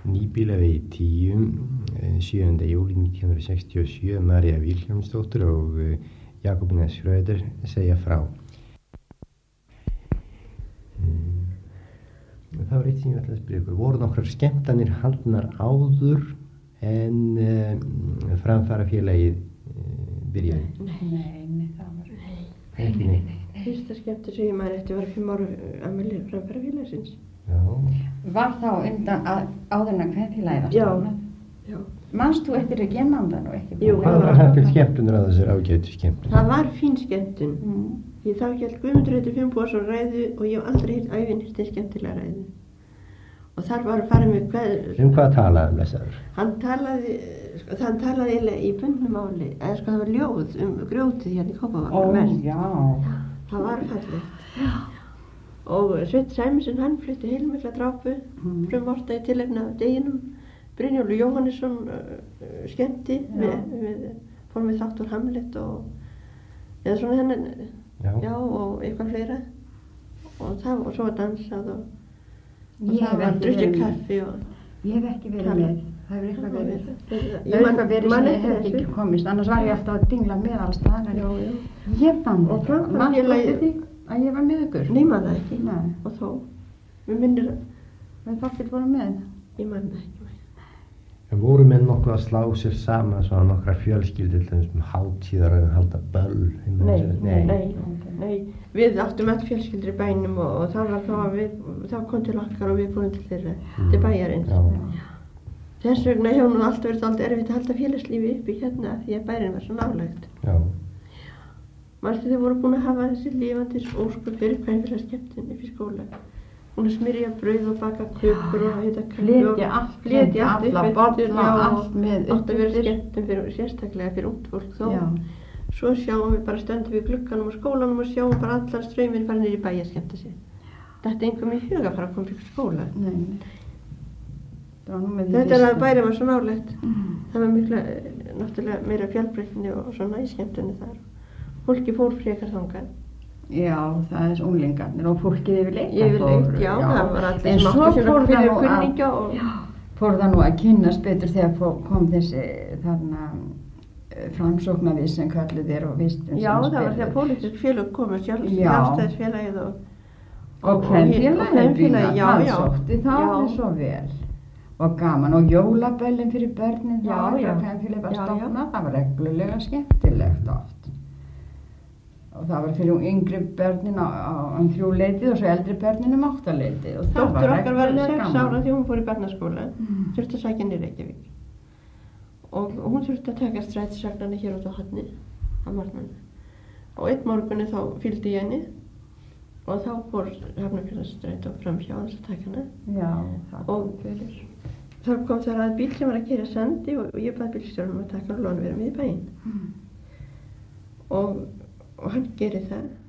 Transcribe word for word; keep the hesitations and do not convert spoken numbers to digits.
Nýbýlavegi tíu, sjöunda júlí nítján hundruð sextíu og sjö, María Vilhjálmsdóttir og Jakobína Schröder segja frá. Það var eitt sem ég ætlaði að spyrja ykkur. Voru nokkrar skemmtanir haldnar áður en uh, framfarafélagið uh, byrjaði? Nei, nei, nei, það var Nei, Ekki nei, neitt. nei, nei. Fyrsta skemmtun sem ég maður eftir var fimm ára afmæli framfarafélagsins. Já. Var þá undan að, áður en að kvenfélagið var Já. stofnað? Já. Manst þú eftir ekki ég man það nú ekki? Jú, Hvað var hægt skemmtunar að þessar ágætu skemmtunar? Það var fín skemmtun. Mm. Ég þá hélt Guðmundur heiti Finnbogason ræðu og ég hef aldrei heilt ævinn heilt skemmtilega ræðu. Og þar var að fara með hvað... Um hvað talaði lesaður? Hann talaði, sko, hann talaði eiginlega í bundnu máli, eða sko það var ljóð um grjótið hérna í Kópavogi. Ó, mest. já. Það var fallegt. Já. Og Sveinn Sæmundsson, hann flutti heilmikla drápu, Mm. frumvorta í tilefni af deginum. Brynjólfur Jóhannesson uh, skemmti Já. með, með formið þátt úr Hamlet og eða svona hennan, Já. já, og eitthvað fleira. Og það var svo að dansað og, og Ég það hef var ekki drukkið verið með. kaffi og... Ég hef ekki verið Talað. með. Það hefur eitthvað verið. Það Ég hefur man- eitthvað verið man sem ég eftir hef ekki þessu. komist. Annars var ég alltaf að dingla með alls staðar. Já, já. Ég fann Og þetta. framkvæmdafélagið- Manstu eftir því að ég var með ykkur? Nei, man það ekki. Nei. Og þó, mér minnir að, Við þáttið voru með. ég man það ekki. En voru menn nokkuð að slá sér saman svona nokkrar fjölskyldur til þessum hátíðar að halda böll? Nei, Nei. nei, nei. Við áttum öll fjölskyldur í bænum og, og það var þá að við, þá kom til okkar og við búin til þeirra, Mm. til bæjarins. Já. Þess vegna hefur nú alltaf verið alltaf erfitt að halda félagslífi uppi hérna því að bærin var svo nálægt. Já. Manstu þið voru búin að hafa þessi lifandis óskur fyrir kvenfélagskemmtun upp í skóla. Búin að smyrja brauð og baka kökur og heita Fletja allt, fletja allt alla upp bolla, eftir, já, allt með átt að vera uppeftir. skemmtun fyrir, sérstaklega fyrir ungt fólk þó. Já. Svo sjáum við bara stöndum við glugganum á skólanum og sjáum bara allan ströyminn fara niður í bæ að skemmta sig. Þetta er engum í huga að fara að koma fyrir skóla. Nei, nei. Það var nú með því Þetta er fyrsta. að bæri var svo nálegt. Mm. Það var mikla, eh, náttúrulega meira fjölbreytni og svona í skemmtunni þar. Fólki fór frekar þangað. Já, það er unglingarnir og fólkið yfirleitt. Yfirleitt, já, það var allir En sem svo áttu sína fór það fyrir nú að, kunningja og... já, fór það nú að kynnast betur þegar fó- kom þessi þarna framsóknarvið sem kalluð er og vistum Já, það var þegar pólitísk félög komið, sjálf, Já. sjálfstæðisfélagið og... Og kvenfélagið, kvenfélagið, já, það já. sótti það Já. alveg svo vel. Og gaman og jólabellin fyrir börnin, Já, þá já. þegar kvenfélagið var Já, já. stofnað, það var reglulega skemmtilegt oft. Og það var fyrir yngri börnin á, á um þrjúleitið og svo eldri börnin um áttaleitið. Og það Dóttur okkar var reglulega sex gaman. ára því hún fór í barnaskóla, Mm. þurfti að sækja henni í Reykjavík. Og hún þurfti að taka strætisvagnarnir hér út á Horni, á morgnana. Og einn morgunni þá fylgdi ég henni og þá fór Hafnarfjarðarstrætó fram hjá hans að taka hana. Já, það Og- kom fyrir. Þá kom þar að bíl sem var að keyra Sandi og, og ég bað bílstjóranum að taka hann og lána vera með í bæinn. Mm. Og, og hann gerir það